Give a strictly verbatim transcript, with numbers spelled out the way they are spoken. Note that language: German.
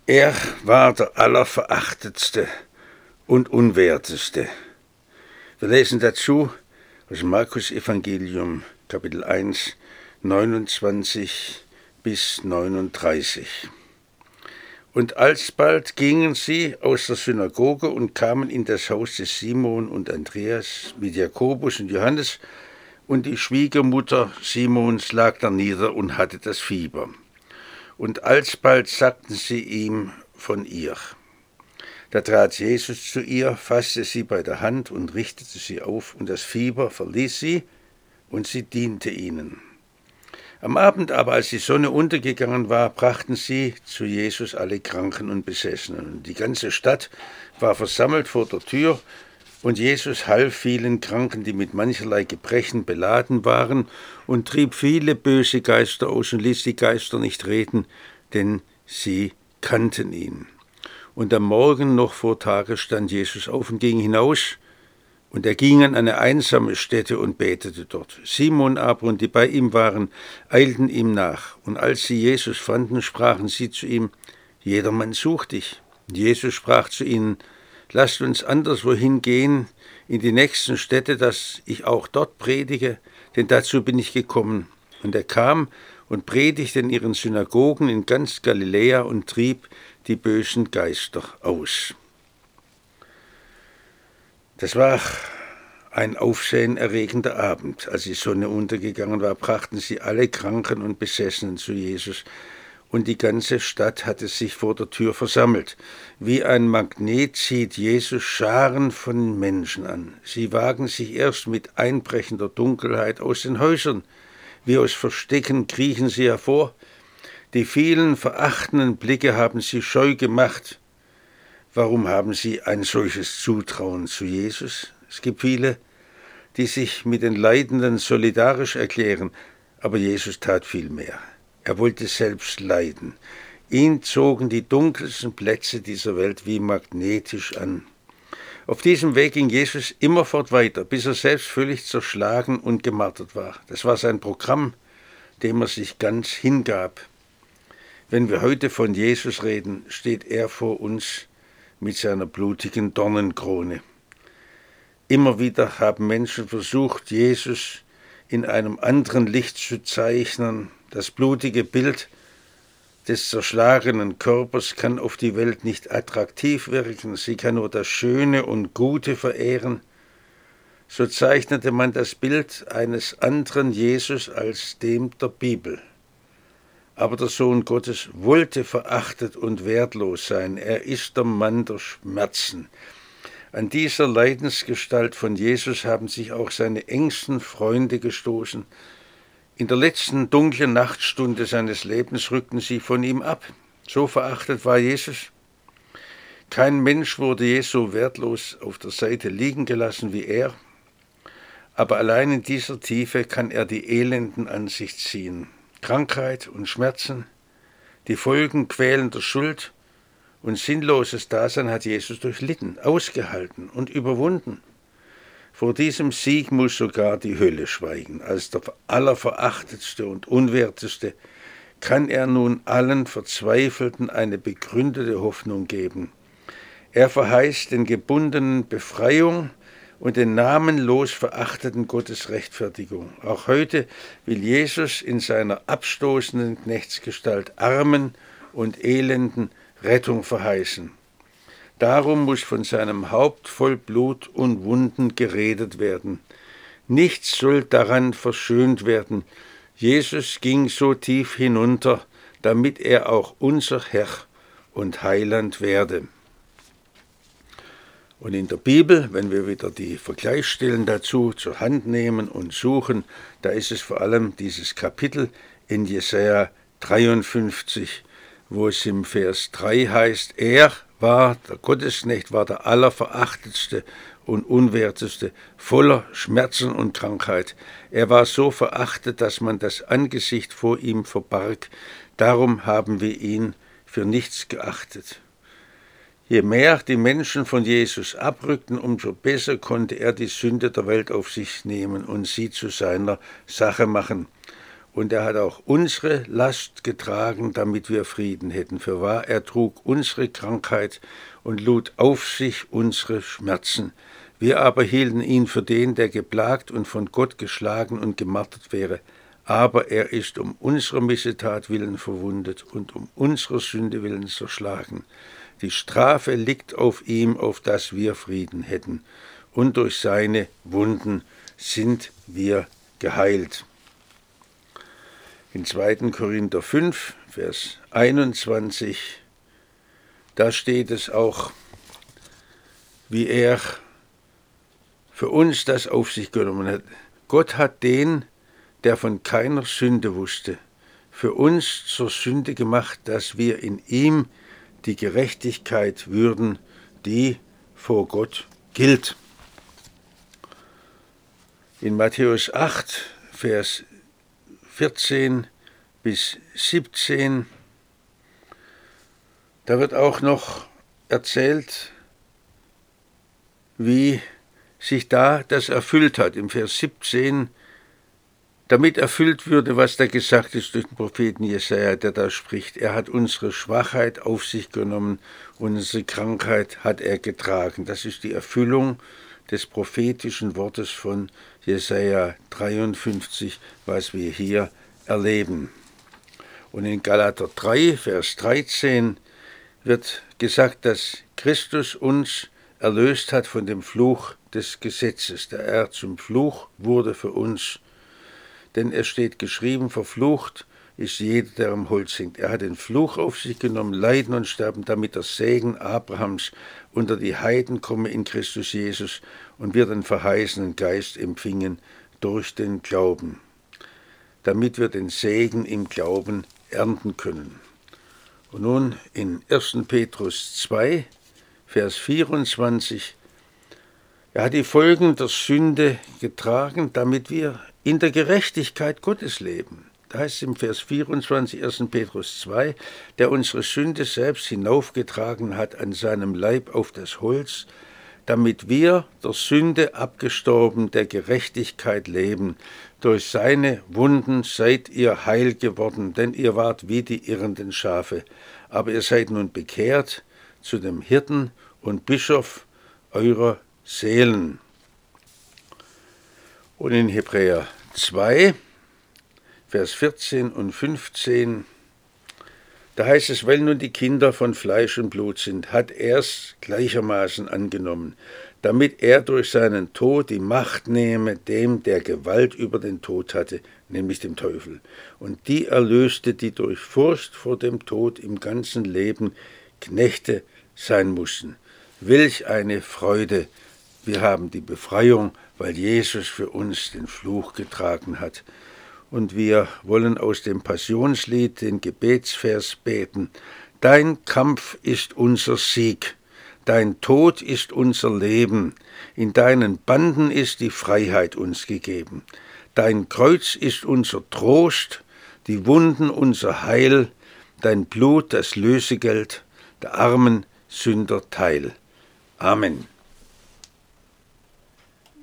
Er war der Allerverachtetste und Unwerteste. Wir lesen dazu aus dem Markus-Evangelium, Kapitel eins, neunundzwanzig bis neununddreißig. Und alsbald gingen sie aus der Synagoge und kamen in das Haus des Simon und Andreas mit Jakobus und Johannes, und die Schwiegermutter Simons lag da nieder und hatte das Fieber. Und alsbald sagten sie ihm von ihr. Da trat Jesus zu ihr, fasste sie bei der Hand und richtete sie auf, und das Fieber verließ sie, und sie diente ihnen. Am Abend aber, als die Sonne untergegangen war, brachten sie zu Jesus alle Kranken und Besessenen. Und die ganze Stadt war versammelt vor der Tür, und Jesus half vielen Kranken, die mit mancherlei Gebrechen beladen waren, und trieb viele böse Geister aus und ließ die Geister nicht reden, denn sie kannten ihn. Und am Morgen noch vor Tage stand Jesus auf und ging hinaus, und er ging an eine einsame Stätte und betete dort. Simon aber und die bei ihm waren, eilten ihm nach, und als sie Jesus fanden, sprachen sie zu ihm: Jedermann sucht dich. Und Jesus sprach zu ihnen: Lasst uns anderswohin gehen, in die nächsten Städte, dass ich auch dort predige, denn dazu bin ich gekommen. Und er kam und predigte in ihren Synagogen in ganz Galiläa und trieb die bösen Geister aus. Das war ein aufsehenerregender Abend. Als die Sonne untergegangen war, brachten sie alle Kranken und Besessenen zu Jesus, und die ganze Stadt hatte sich vor der Tür versammelt. Wie ein Magnet zieht Jesus Scharen von Menschen an. Sie wagen sich erst mit einbrechender Dunkelheit aus den Häusern. Wie aus Verstecken kriechen sie hervor. Die vielen verachtenden Blicke haben sie scheu gemacht. Warum haben sie ein solches Zutrauen zu Jesus? Es gibt viele, die sich mit den Leidenden solidarisch erklären, aber Jesus tat viel mehr. Er wollte selbst leiden. Ihn zogen die dunkelsten Plätze dieser Welt wie magnetisch an. Auf diesem Weg ging Jesus immerfort weiter, bis er selbst völlig zerschlagen und gemartert war. Das war sein Programm, dem er sich ganz hingab. Wenn wir heute von Jesus reden, steht er vor uns mit seiner blutigen Dornenkrone. Immer wieder haben Menschen versucht, Jesus in einem anderen Licht zu zeichnen. Das blutige Bild des zerschlagenen Körpers kann auf die Welt nicht attraktiv wirken, sie kann nur das Schöne und Gute verehren. So zeichnete man das Bild eines anderen Jesus als dem der Bibel. Aber der Sohn Gottes wollte verachtet und wertlos sein. Er ist der Mann der Schmerzen. An dieser Leidensgestalt von Jesus haben sich auch seine engsten Freunde gestoßen. In der letzten dunklen Nachtstunde seines Lebens rückten sie von ihm ab. So verachtet war Jesus. Kein Mensch wurde je so wertlos auf der Seite liegen gelassen wie er. Aber allein in dieser Tiefe kann er die Elenden an sich ziehen. Krankheit und Schmerzen, die Folgen quälender Schuld und sinnloses Dasein hat Jesus durchlitten, ausgehalten und überwunden. Vor diesem Sieg muss sogar die Hölle schweigen. Als der Allerverachtetste und Unwerteste kann er nun allen Verzweifelten eine begründete Hoffnung geben. Er verheißt den Gebundenen Befreiung und den namenlos Verachteten Gottes Rechtfertigung. Auch heute will Jesus in seiner abstoßenden Knechtsgestalt Armen und Elenden Rettung verheißen. Darum muss von seinem Haupt voll Blut und Wunden geredet werden. Nichts soll daran verschönt werden. Jesus ging so tief hinunter, damit er auch unser Herr und Heiland werde. Und in der Bibel, wenn wir wieder die Vergleichsstellen dazu zur Hand nehmen und suchen, da ist es vor allem dieses Kapitel in Jesaja dreiundfünfzig, wo es im Vers drei heißt: Er war, der Gottesknecht war der Allerverachtetste und Unwerteste, voller Schmerzen und Krankheit. Er war so verachtet, dass man das Angesicht vor ihm verbarg. Darum haben wir ihn für nichts geachtet. Je mehr die Menschen von Jesus abrückten, umso besser konnte er die Sünde der Welt auf sich nehmen und sie zu seiner Sache machen. Und er hat auch unsere Last getragen, damit wir Frieden hätten. Fürwahr, er trug unsere Krankheit und lud auf sich unsere Schmerzen. Wir aber hielten ihn für den, der geplagt und von Gott geschlagen und gemartert wäre. Aber er ist um unserer Missetat willen verwundet und um unserer Sünde willen zerschlagen. Die Strafe liegt auf ihm, auf dass wir Frieden hätten. Und durch seine Wunden sind wir geheilt. In zweiten Korinther fünf, Vers einundzwanzig, da steht es auch, wie er für uns das auf sich genommen hat. Gott hat den, der von keiner Sünde wusste, für uns zur Sünde gemacht, dass wir in ihm die Gerechtigkeit würden, die vor Gott gilt. In Matthäus acht, Vers vierzehn bis siebzehn, da wird auch noch erzählt, wie sich da das erfüllt hat. Im Vers siebzehn, damit erfüllt würde, was da gesagt ist durch den Propheten Jesaja, der da spricht. Er hat unsere Schwachheit auf sich genommen und unsere Krankheit hat er getragen. Das ist die Erfüllung des prophetischen Wortes von Jesaja dreiundfünfzig, was wir hier erleben. Und in Galater drei, Vers dreizehn wird gesagt, dass Christus uns erlöst hat von dem Fluch des Gesetzes, da er zum Fluch wurde für uns. Denn es steht geschrieben, verflucht ist jeder, der am Holz hängt. Er hat den Fluch auf sich genommen, Leiden und Sterben, damit der Segen Abrahams unter die Heiden komme in Christus Jesus und wir den verheißenen Geist empfingen durch den Glauben, damit wir den Segen im Glauben ernten können. Und nun in ersten Petrus zwei, Vers vierundzwanzig, er hat die Folgen der Sünde getragen, damit wir in der Gerechtigkeit Gottes leben. Da heißt es im Vers vierundzwanzig, ersten Petrus zwei, der unsere Sünde selbst hinaufgetragen hat an seinem Leib auf das Holz, damit wir der Sünde abgestorben der Gerechtigkeit leben. Durch seine Wunden seid ihr heil geworden, denn ihr wart wie die irrenden Schafe. Aber ihr seid nun bekehrt zu dem Hirten und Bischof eurer Seelen. Und in Hebräer zwei, Vers vierzehn und fünfzehn, da heißt es, weil nun die Kinder von Fleisch und Blut sind, hat er es gleichermaßen angenommen, damit er durch seinen Tod die Macht nehme, dem, der Gewalt über den Tod hatte, nämlich dem Teufel, und die erlöste, die durch Furcht vor dem Tod im ganzen Leben Knechte sein mussten. Welch eine Freude! Wir haben die Befreiung, weil Jesus für uns den Fluch getragen hat. Und wir wollen aus dem Passionslied den Gebetsvers beten. Dein Kampf ist unser Sieg, dein Tod ist unser Leben, in deinen Banden ist die Freiheit uns gegeben. Dein Kreuz ist unser Trost, die Wunden unser Heil, dein Blut das Lösegeld, der armen Sünder Teil. Amen.